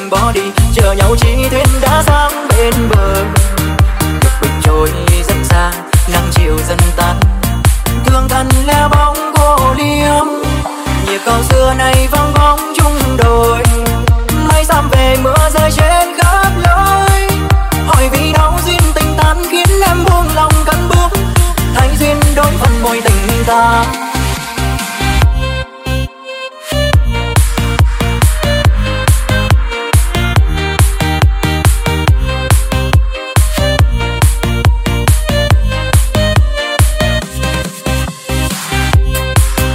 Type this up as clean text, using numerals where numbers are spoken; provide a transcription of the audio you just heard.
bỏ đi, chờ nhau chi thuyền đã sang bên bờ.